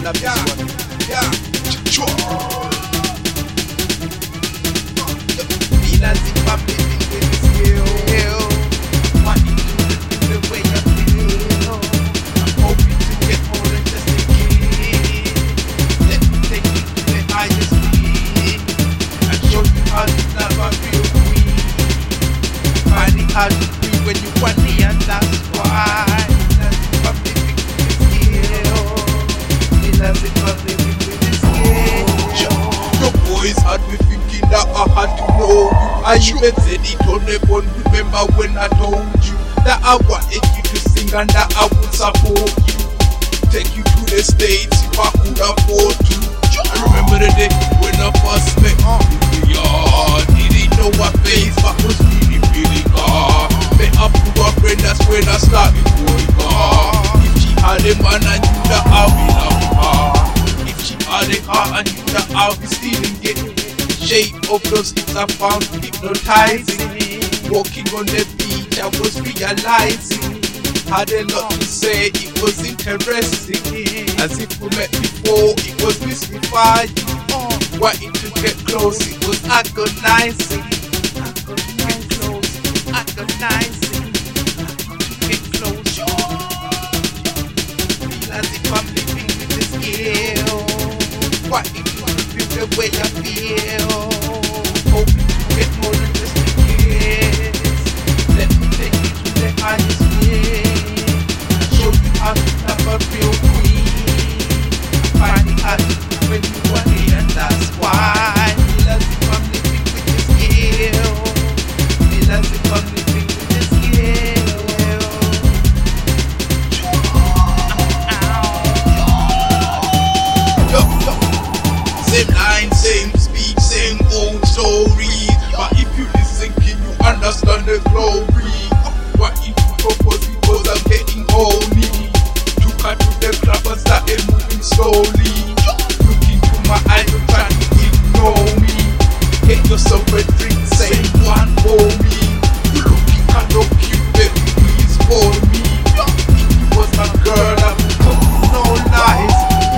love this one. Yeah. Feel as if I'm living with this skill. Want you to feel the way I feel. I'm hoping to get more than just a kid. Let me take you to the highest peak and show you how to love a real queen. Find it hard to breathe when you want me, and that's why. Feel as if I'm living with this skill. Feel as if I'm living with this skill. Your boys had me thinking that I had to know you. I even said it on the phone. Remember when I told you that I wanted you to sing and that I would support you, take you to the States if I could afford to. I remember the day when I first met you. Yeah, didn't know what face, but was really feeling hard. Met up to a friend, that's when I started going hard. If she had a man, I knew that I'll be loving her. If she had a heart, I knew that I'll be stealing it. The shape of those hips I found hypnotizing. Walking on the beach, I was realizing. Had a lot to say, it was interesting. As if we met before, it was mystifying. Wanting to get close, it was agonizing. Get close, agonizing. Get close, feel as if I'm living with the skill. Wanting to feel the way I feel. Hoping to get more than just a kiss. Let me take you to the highest place and show you how to love a real queen. Find it hard to do when you want me, and that's why. Feel as if I'm living with the skill. Feel as if I'm living with the skill. Same line, same speech, same old story. But if you listen, can you understand the glory? What if you propose because I'm getting horny? Took her to the club and started moving slowly. Look into my eyes, don't try to ignore me. Get yourself a drink, say one for me. You looking kind of cute, baby, please for me. If you was my girl, I would tell you no lies.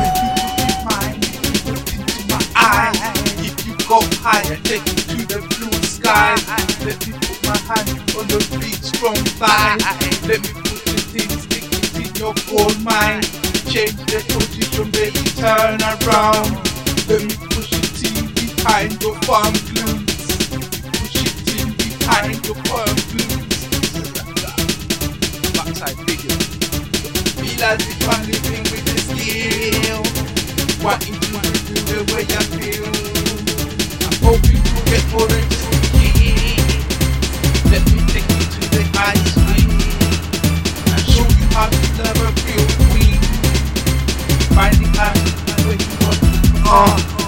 If you go higher, take you to the blue sky. Let me put my hand on the big strong thigh. Let me put the things, stick it in your cold mind. Change the position, baby, turn around. Let me push it in behind your farm glutes. Push it in behind your farm glutes. Backside figure. Feel as if I'm living with the skill. Wanting to feel the way I feel. I'm hoping to get more than just a kiss. Let me take you to the ice cream and show you how to love a real queen. Find it out when you want.